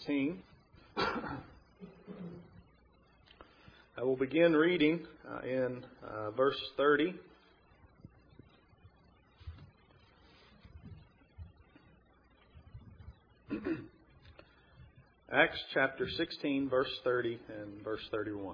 16. I will begin reading in verse 30. Acts chapter 16, verse 30 and verse 31.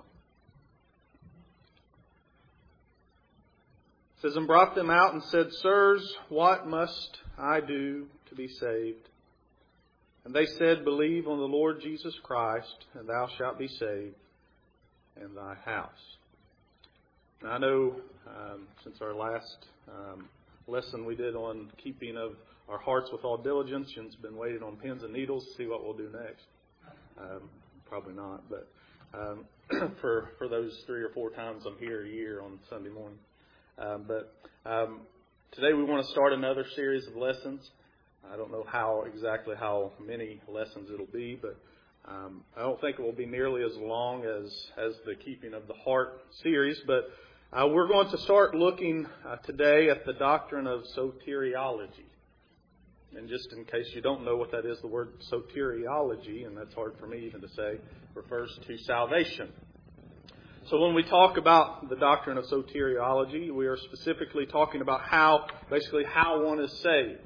It says, "And brought them out and said, Sirs, what must I do to be saved? And they said, Believe on the Lord Jesus Christ, and thou shalt be saved, and thy house." Now, I know since our last lesson we did on keeping of our hearts with all diligence, you've been waiting on pins and needles to see what we'll do next. Probably not, but for those 3 or 4 times I'm here a year on Sunday morning. But today we want to start another series of lessons. I don't know exactly how many lessons it'll be, but I don't think it will be nearly as long as the Keeping of the Heart series. But we're going to start looking today at the doctrine of soteriology. And just in case you don't know what that is, the word soteriology, and that's hard for me even to say, refers to salvation. So when we talk about the doctrine of soteriology, we are specifically talking about how one is saved.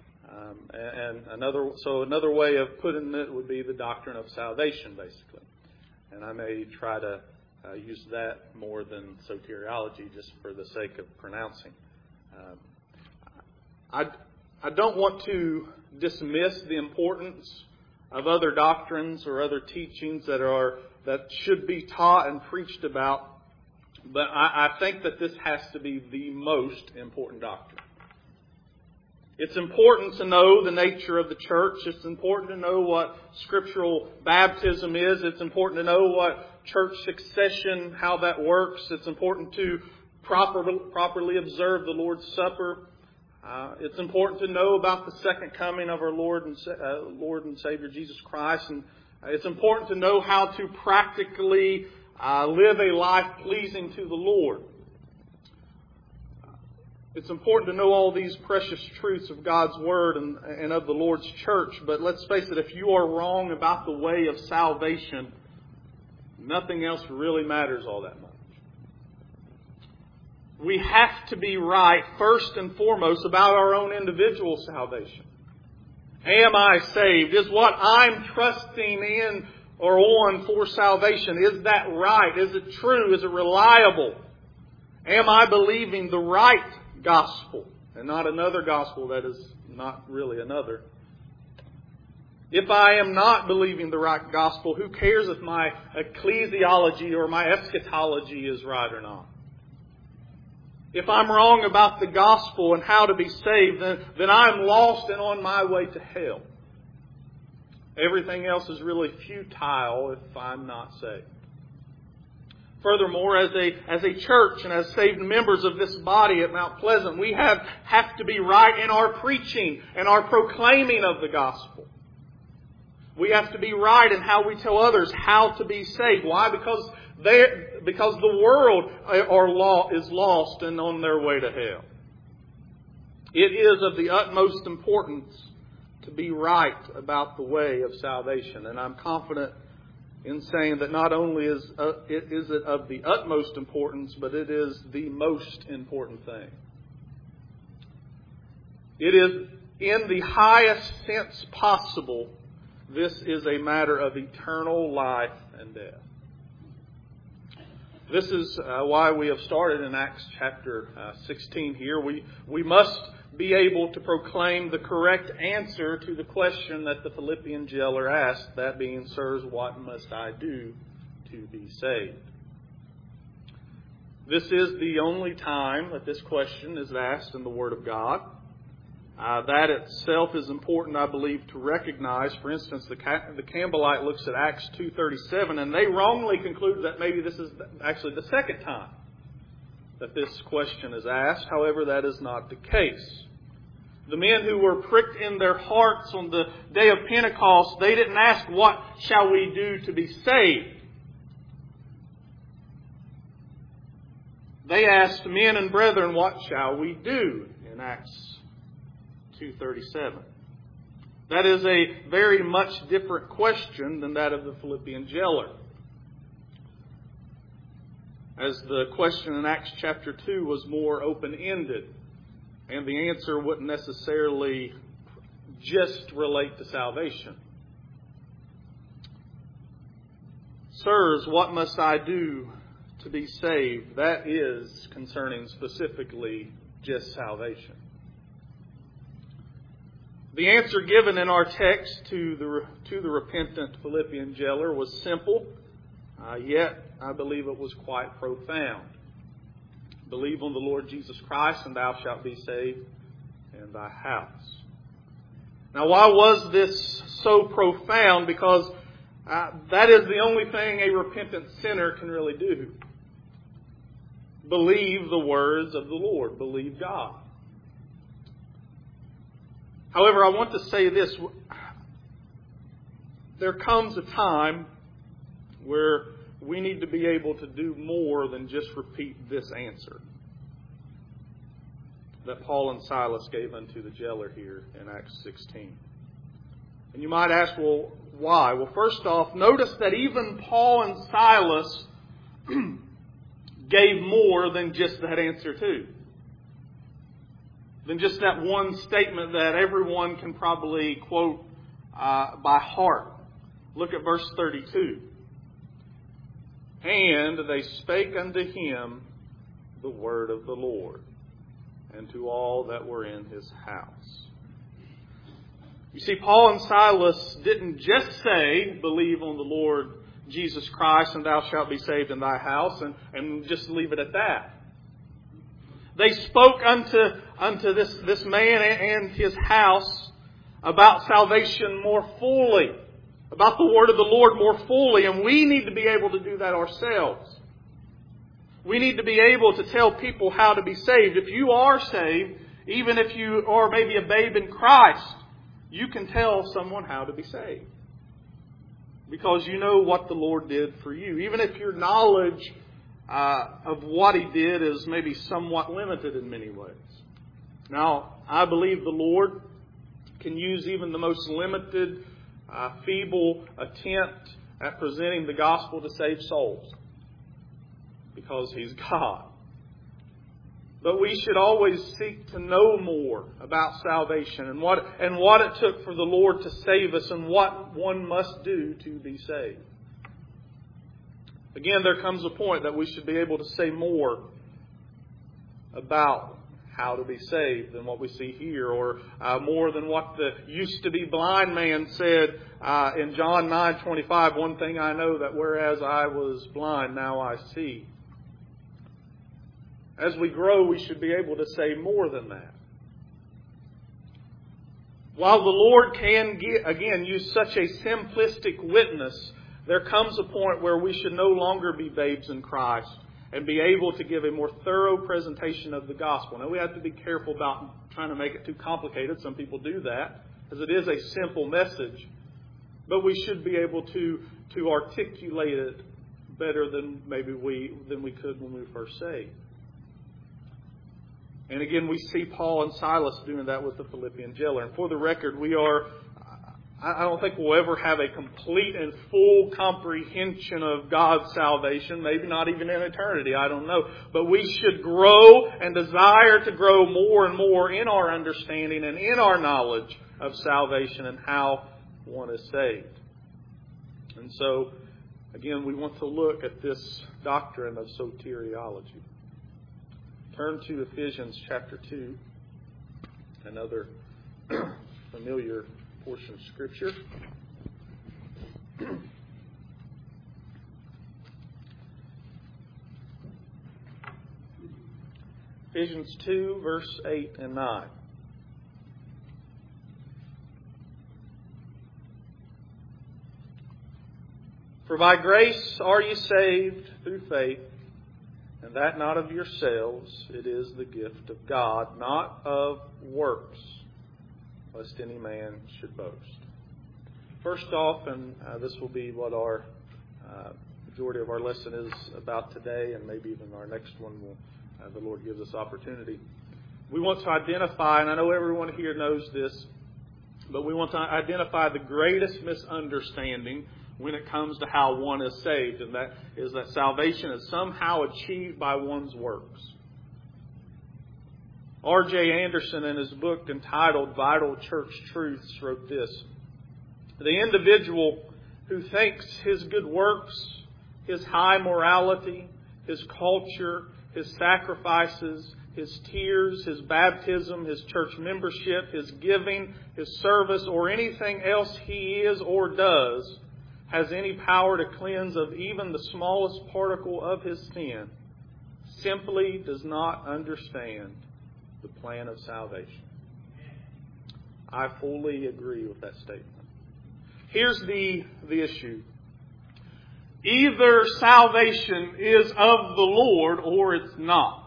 Another way of putting it would be the doctrine of salvation, basically. And I may try to use that more than soteriology just for the sake of pronouncing. I don't want to dismiss the importance of other doctrines or other teachings that should be taught and preached about, but I think that this has to be the most important doctrine. It's important to know the nature of the church. It's important to know what scriptural baptism is. It's important to know what church succession, how that works. It's important to properly observe the Lord's Supper. It's important to know about the second coming of our Lord and Savior Jesus Christ. And it's important to know how to practically live a life pleasing to the Lord. It's important to know all these precious truths of God's Word and of the Lord's church. But let's face it, if you are wrong about the way of salvation, nothing else really matters all that much. We have to be right, first and foremost, about our own individual salvation. Am I saved? Is what I'm trusting in or on for salvation, is that right? Is it true? Is it reliable? Am I believing the right gospel and not another gospel that is not really another? If I am not believing the right gospel, who cares if my ecclesiology or my eschatology is right or not? If I'm wrong about the gospel and how to be saved, then I'm lost and on my way to hell. Everything else is really futile if I'm not saved. Furthermore, as a church and as saved members of this body at Mount Pleasant, we have to be right in our preaching and our proclaiming of the gospel. We have to be right in how we tell others how to be saved. Why? Because the world is lost and on their way to hell. It is of the utmost importance to be right about the way of salvation. And I'm confident in saying that not only is it of the utmost importance, but it is the most important thing. It is in the highest sense possible. This is a matter of eternal life and death. This is why we have started in Acts chapter 16 here. We must be able to proclaim the correct answer to the question that the Philippian jailer asked, that being, Sirs, what must I do to be saved? This is the only time that this question is asked in the Word of God. That itself is important, I believe, to recognize. For instance, the Campbellite looks at Acts 2:37, and they wrongly conclude that maybe this is actually the second time that this question is asked. However, that is not the case. The men who were pricked in their hearts on the day of Pentecost, they didn't ask, what shall we do to be saved? They asked, men and brethren, what shall we do? In Acts 2:37. That is a very much different question than that of the Philippian jailer. As the question in Acts chapter 2 was more open-ended, and the answer wouldn't necessarily just relate to salvation. Sirs, what must I do to be saved? That is concerning specifically just salvation. The answer given in our text to the repentant Philippian jailer was simple, yet I believe it was quite profound. Believe on the Lord Jesus Christ, and thou shalt be saved in thy house. Now, why was this so profound? Because that is the only thing a repentant sinner can really do. Believe the words of the Lord. Believe God. However, I want to say this. There comes a time where we need to be able to do more than just repeat this answer that Paul and Silas gave unto the jailer here in Acts 16. And you might ask, well, why? Well, first off, notice that even Paul and Silas gave more than just that answer too. Than just that one statement that everyone can probably quote by heart. Look at verse 32. And they spake unto him the word of the Lord, and to all that were in his house. You see, Paul and Silas didn't just say, believe on the Lord Jesus Christ, and thou shalt be saved in thy house, and just leave it at that. They spoke unto this man and his house about salvation more fully, about the word of the Lord more fully, and we need to be able to do that ourselves. We need to be able to tell people how to be saved. If you are saved, even if you are maybe a babe in Christ, you can tell someone how to be saved. Because you know what the Lord did for you. Even if your knowledge of what He did is maybe somewhat limited in many ways. Now, I believe the Lord can use even the most limited, feeble attempt at presenting the gospel to save souls. Because He's God. But we should always seek to know more about salvation and what it took for the Lord to save us and what one must do to be saved. Again, there comes a point that we should be able to say more about how to be saved than what we see here, or more than what the used-to-be blind man said in John 9:25. One thing I know, that whereas I was blind, now I see. As we grow, we should be able to say more than that. While the Lord can, again, use such a simplistic witness, there comes a point where we should no longer be babes in Christ and be able to give a more thorough presentation of the gospel. Now, we have to be careful about trying to make it too complicated. Some people do that, as it is a simple message. But we should be able to articulate it better than we could when we were first saved. And again, we see Paul and Silas doing that with the Philippian jailer. And for the record, I don't think we'll ever have a complete and full comprehension of God's salvation. Maybe not even in eternity, I don't know. But we should grow and desire to grow more and more in our understanding and in our knowledge of salvation and how one is saved. And so, again, we want to look at this doctrine of soteriology. Turn to Ephesians chapter 2, another familiar portion of Scripture. Ephesians 2, verse 8 and 9. For by grace are ye saved through faith, and that not of yourselves, it is the gift of God, not of works, lest any man should boast. First off, and this will be what our majority of our lesson is about today, and maybe even our next one will, the Lord gives us opportunity. We want to identify, and I know everyone here knows this, But we want to identify the greatest misunderstanding when it comes to how one is saved, and that is that salvation is somehow achieved by one's works. R.J. Anderson, in his book entitled Vital Church Truths, wrote this: "The individual who thinks his good works, his high morality, his culture, his sacrifices, his tears, his baptism, his church membership, his giving, his service, or anything else he is or does has any power to cleanse of even the smallest particle of his sin, simply does not understand the plan of salvation." I fully agree with that statement. Here's the issue. Either salvation is of the Lord or it's not.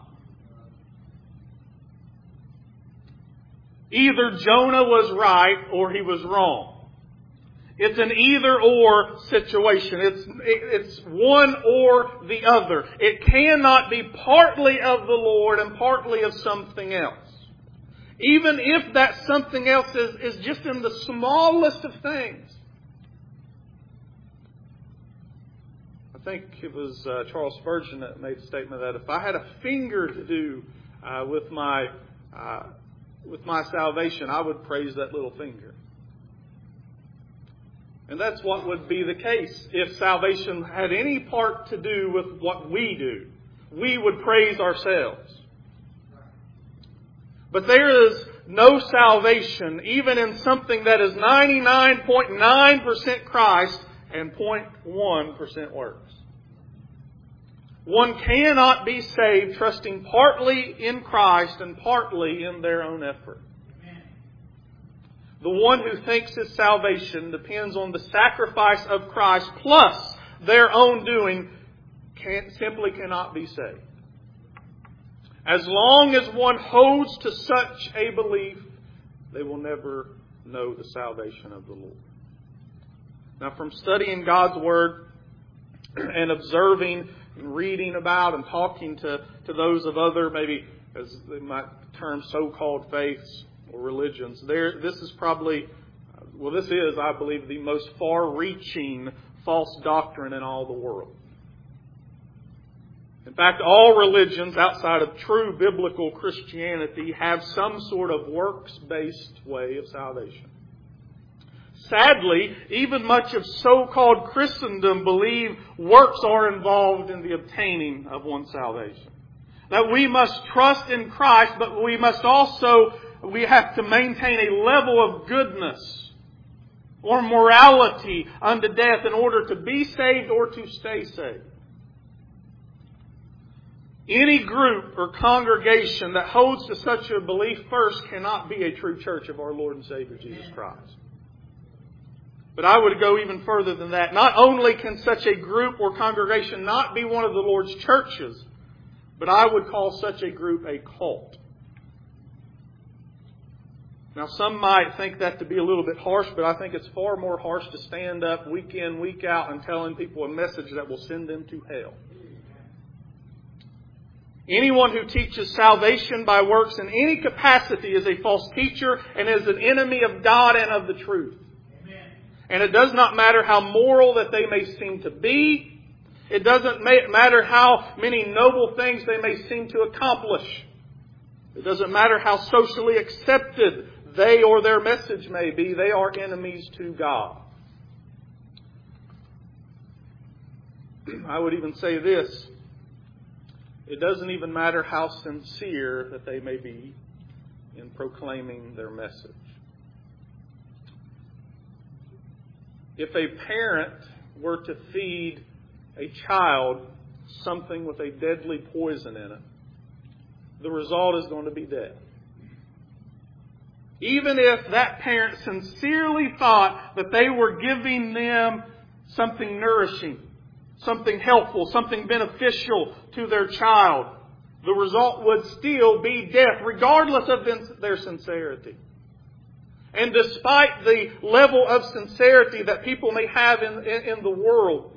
Either Jonah was right or he was wrong. It's an either-or situation. It's one or the other. It cannot be partly of the Lord and partly of something else. Even if that something else is just in the smallest of things. I think it was Charles Spurgeon that made a statement that if I had a finger to do with my salvation, I would praise that little finger. And that's what would be the case if salvation had any part to do with what we do. We would praise ourselves. But there is no salvation, even in something that is 99.9% Christ and 0.1% works. One cannot be saved trusting partly in Christ and partly in their own effort. The one who thinks his salvation depends on the sacrifice of Christ plus their own doing simply cannot be saved. As long as one holds to such a belief, they will never know the salvation of the Lord. Now, from studying God's Word and observing and reading about and talking to those of other, maybe as they might term, so-called faiths or religions, this is, I believe, the most far-reaching false doctrine in all the world. In fact, all religions outside of true biblical Christianity have some sort of works-based way of salvation. Sadly, even much of so-called Christendom believe works are involved in the obtaining of one's salvation. That we must trust in Christ, but we have to maintain a level of goodness or morality unto death in order to be saved or to stay saved. Any group or congregation that holds to such a belief first cannot be a true church of our Lord and Savior Jesus Christ. But I would go even further than that. Not only can such a group or congregation not be one of the Lord's churches, but I would call such a group a cult. Now, some might think that to be a little bit harsh, but I think it's far more harsh to stand up week in, week out and telling people a message that will send them to hell. Anyone who teaches salvation by works in any capacity is a false teacher and is an enemy of God and of the truth. Amen. And it does not matter how moral that they may seem to be. It doesn't matter how many noble things they may seem to accomplish. It doesn't matter how socially accepted they or their message may be. They are enemies to God. I would even say this. It doesn't even matter how sincere that they may be in proclaiming their message. If a parent were to feed a child something with a deadly poison in it, the result is going to be death. Even if that parent sincerely thought that they were giving them something nourishing, something helpful, something beneficial to their child, the result would still be death, regardless of their sincerity. And despite the level of sincerity that people may have in the world,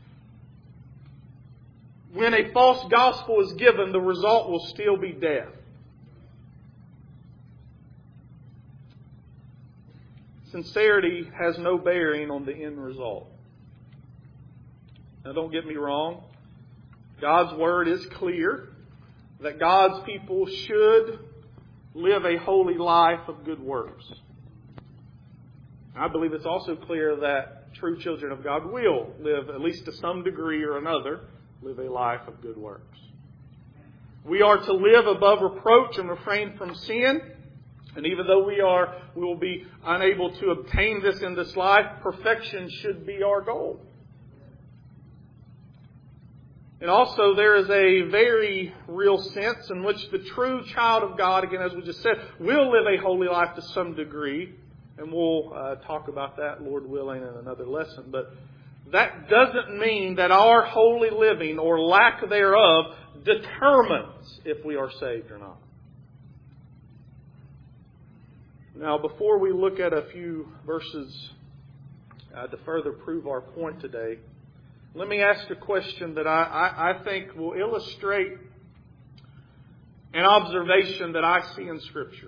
when a false gospel is given, the result will still be death. sincerity has no bearing on the end result. Now don't get me wrong. God's Word is clear that God's people should live a holy life of good works. I believe it's also clear that true children of God will live, at least to some degree or another, live a life of good works. We are to live above reproach and refrain from sin. And even though we will be unable to obtain this in this life, perfection should be our goal. And also there is a very real sense in which the true child of God, again as we just said, will live a holy life to some degree. And we'll talk about that, Lord willing, in another lesson. But that doesn't mean that our holy living or lack thereof determines if we are saved or not. Now, before we look at a few verses to further prove our point today, let me ask a question that I think will illustrate an observation that I see in Scripture.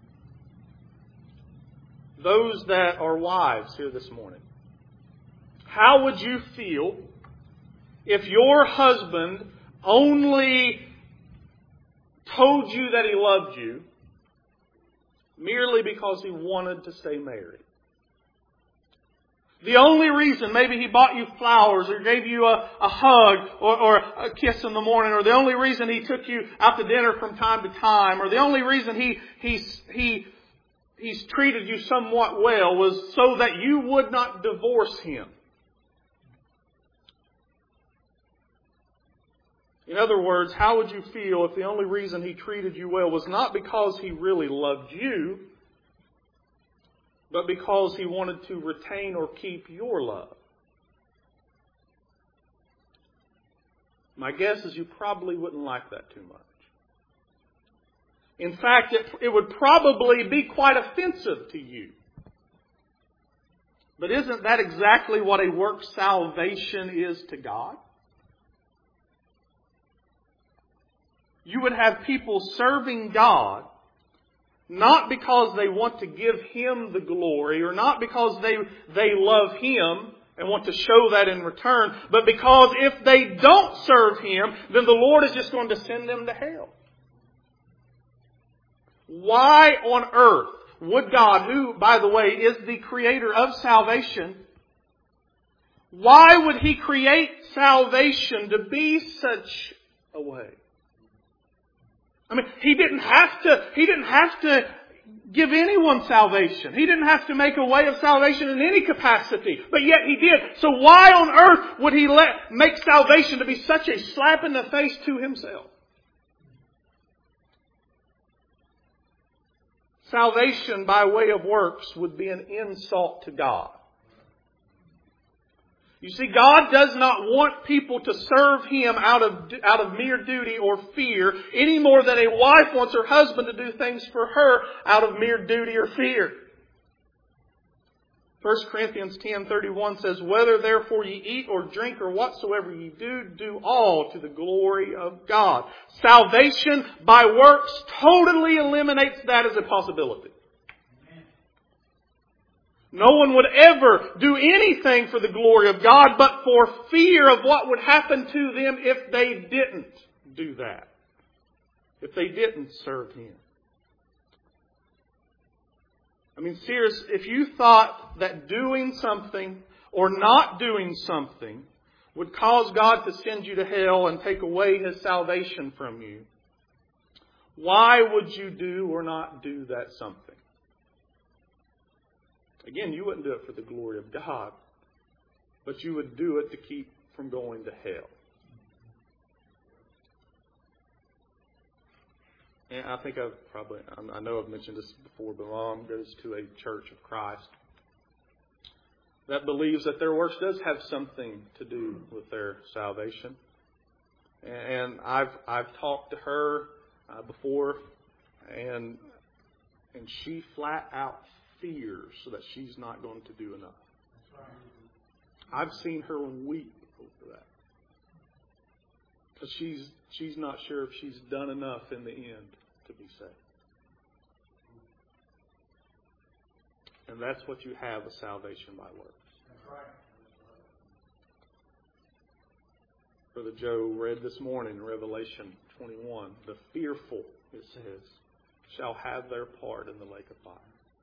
Those that are wives here this morning, how would you feel if your husband only told you that he loved you merely because he wanted to stay married? The only reason, maybe he bought you flowers or gave you a hug or a kiss in the morning, or the only reason he took you out to dinner from time to time, or the only reason he's treated you somewhat well was so that you would not divorce him. In other words, how would you feel if the only reason he treated you well was not because he really loved you, but because he wanted to retain or keep your love? My guess is you probably wouldn't like that too much. In fact, it would probably be quite offensive to you. But isn't that exactly what a work salvation is to God? You would have people serving God not because they want to give Him the glory, or not because they love Him and want to show that in return, but because if they don't serve Him, then the Lord is just going to send them to hell. Why on earth would God, who, by the way, is the creator of salvation, why would He create salvation to be such a way? I mean, He didn't have to give anyone salvation. He didn't have to make a way of salvation in any capacity. But yet He did. So why on earth would He make salvation to be such a slap in the face to Himself? Salvation by way of works would be an insult to God. You see, God does not want people to serve Him out of mere duty or fear any more than a wife wants her husband to do things for her out of mere duty or fear. 1 Corinthians 10:31 says, "Whether therefore ye eat or drink or whatsoever ye do, do all to the glory of God." Salvation by works totally eliminates that as a possibility. No one would ever do anything for the glory of God but for fear of what would happen to them if they didn't do that. If they didn't serve Him. I mean, seriously, if you thought that doing something or not doing something would cause God to send you to hell and take away His salvation from you, why would you do or not do that something? Again, you wouldn't do it for the glory of God, but you would do it to keep from going to hell. And I know I've mentioned this before, but Mom goes to a Church of Christ that believes that their works does have something to do with their salvation. And I've talked to her before, and she flat out fears that she's not going to do enough. I've seen her weep over that. Because she's not sure if she's done enough in the end to be saved. And that's what you have with salvation by works. Brother Joe read this morning in Revelation 21, the fearful, it says, shall have their part in the lake of fire.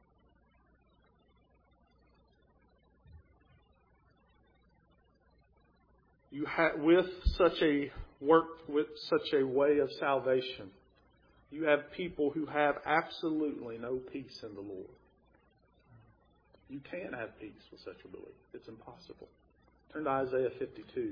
You have, with such a way of salvation, you have people who have absolutely no peace in the Lord. You can't have peace with such a belief. It's impossible. Turn to Isaiah 52.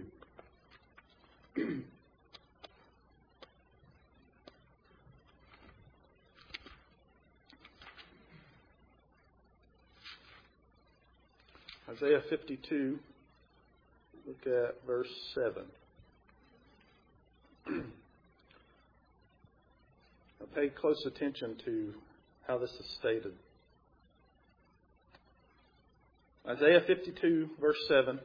Isaiah 52, look at verse 7. Now pay close attention to how this is stated. Isaiah 52, verse 7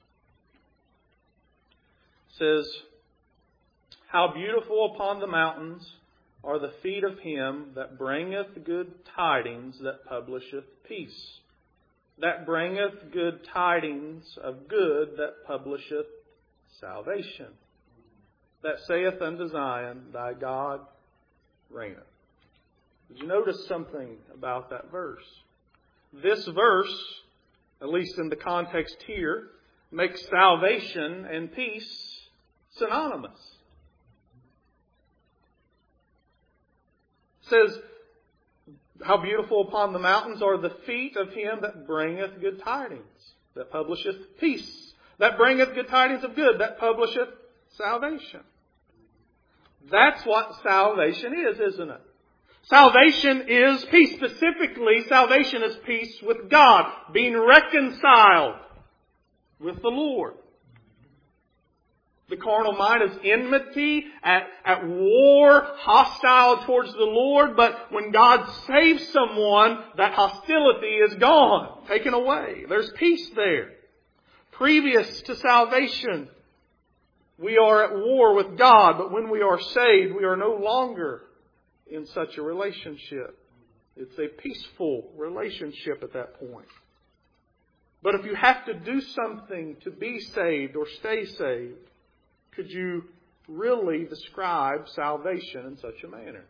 says, how beautiful upon the mountains are the feet of him that bringeth good tidings, that publisheth peace. That bringeth good tidings of good, that publisheth salvation. That saith unto Zion, thy God reigneth. Did you notice something about that verse? This verse, at least in the context here, makes salvation and peace synonymous. It says, how beautiful upon the mountains are the feet of him that bringeth good tidings, that publisheth peace, that bringeth good tidings of good, that publisheth salvation. That's what salvation is, isn't it? Salvation is peace. Specifically, salvation is peace with God, being reconciled with the Lord. The carnal mind is enmity, at war, hostile towards the Lord. But when God saves someone, that hostility is gone, taken away. There's peace there. Previous to salvation, we are at war with God. But when we are saved, we are no longer in such a relationship. It's a peaceful relationship at that point. But if you have to do something to be saved or stay saved, could you really describe salvation in such a manner?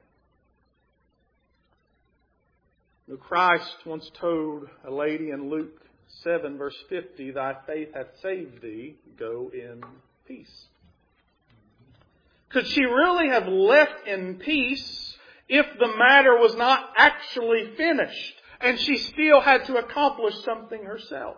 Now, Christ once told a lady in Luke 7 verse 50, thy faith hath saved thee, go in peace. Could she really have left in peace if the matter was not actually finished and she still had to accomplish something herself?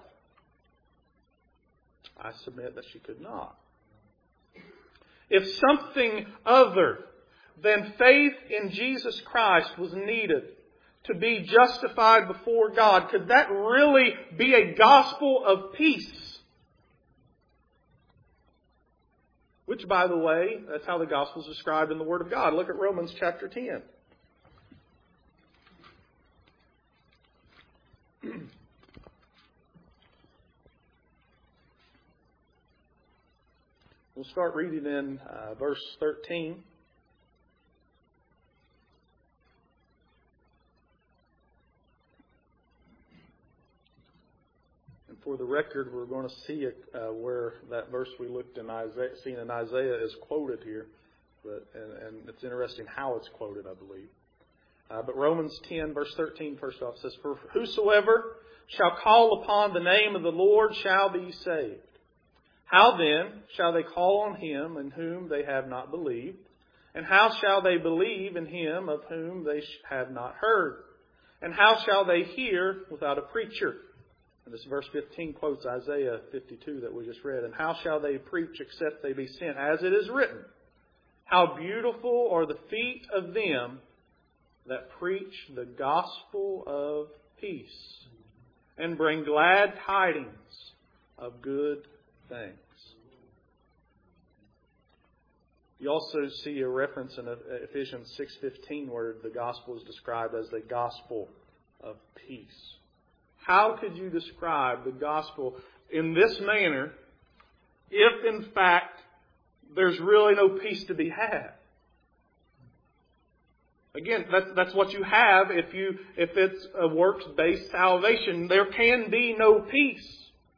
I submit that she could not. If something other than faith in Jesus Christ was needed to be justified before God, could that really be a gospel of peace? Which, by the way, that's how the gospel is described in the Word of God. Look at Romans chapter 10. We'll start reading in verse 13. And for the record, we're going to see where that verse we looked in Isaiah, seen in Isaiah is quoted here. And it's interesting how it's quoted, I believe. But Romans 10, verse 13, first off, says, for whosoever shall call upon the name of the Lord shall be saved. How then shall they call on him in whom they have not believed? And how shall they believe in him of whom they have not heard? And how shall they hear without a preacher? And this verse 15 quotes Isaiah 52 that we just read. And how shall they preach except they be sent? As it is written, how beautiful are the feet of them that preach the gospel of peace and bring glad tidings of good things. You also see a reference in Ephesians 6:15 where the gospel is described as the gospel of peace. How could you describe the gospel in this manner if in fact there's really no peace to be had? Again, that's what you have if it's a works-based salvation. There can be no peace.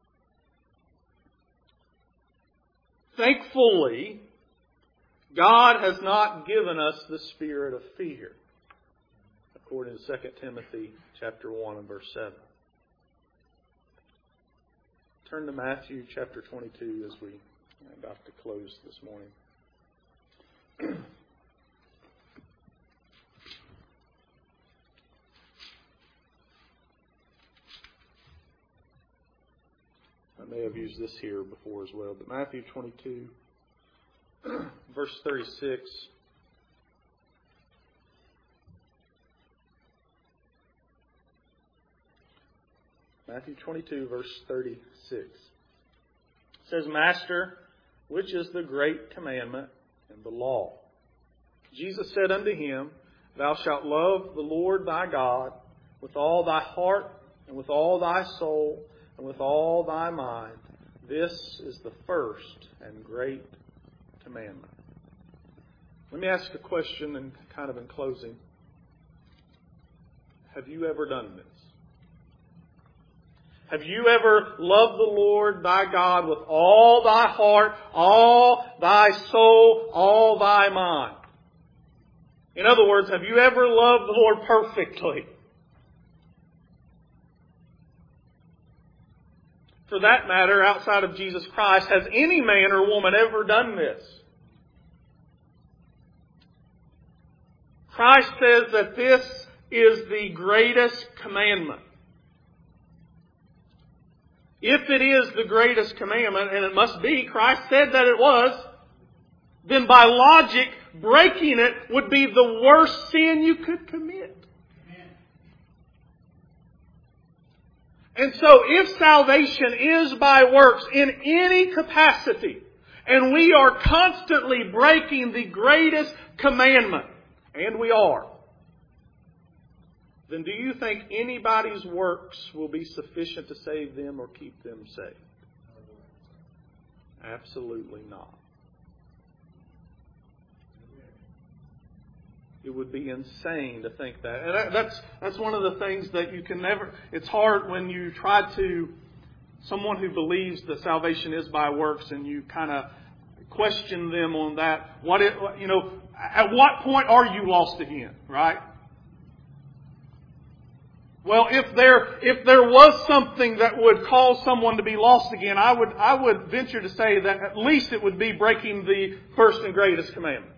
Thankfully, God has not given us the spirit of fear, according to 2 Timothy chapter 1 and verse 7. Turn to Matthew chapter 22 as we are about to close this morning. I may have used this here before as well, but Matthew 22, verse 36. Matthew 22, verse 36. It says, Master, which is the great commandment in the law? Jesus said unto him, Thou shalt love the Lord thy God with all thy heart and with all thy soul and with all thy mind. This is the first and great commandment. Let me ask a question and kind of in closing. Have you ever done this? Have you ever loved the Lord thy God with all thy heart, all thy soul, all thy mind? In other words, have you ever loved the Lord perfectly? For that matter, outside of Jesus Christ, has any man or woman ever done this? Christ says that this is the greatest commandment. If it is the greatest commandment, and it must be, Christ said that it was, then by logic, breaking it would be the worst sin you could commit. And so if salvation is by works in any capacity, and we are constantly breaking the greatest commandment, and we are, then do you think anybody's works will be sufficient to save them or keep them saved? Absolutely not. It would be insane to think that. And that's one of the things that you can never... It's hard when you try to... Someone who believes that salvation is by works and you kind of question them on that. At what point are you lost again, right? Well, if there was something that would cause someone to be lost again, I would venture to say that at least it would be breaking the first and greatest commandment.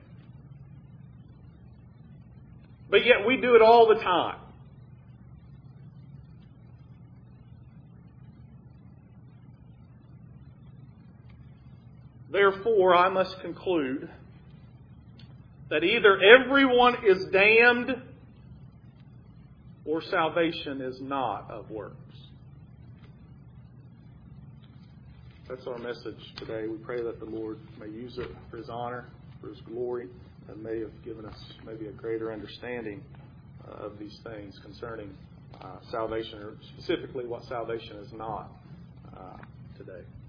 But yet we do it all the time. Therefore, I must conclude that either everyone is damned or salvation is not of works. That's our message today. We pray that the Lord may use it for His honor, for His glory, and may have given us maybe a greater understanding of these things concerning salvation, or specifically what salvation is not today.